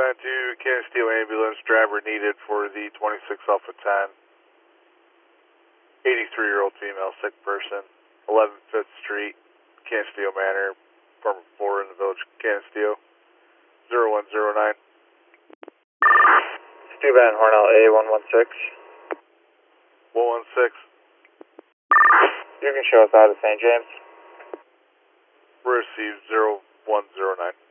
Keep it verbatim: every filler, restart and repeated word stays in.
Van two, Canisteo ambulance, driver needed for the twenty-six Alpha ten. eighty-three-year-old female, sick person, eleven Fifth Street, Canisteo Manor, apartment four in the village of Canisteo, zero one zero nine. Stu Van Hornell, A one one six. one one six. You can show us out of Saint James. Received zero one zero nine.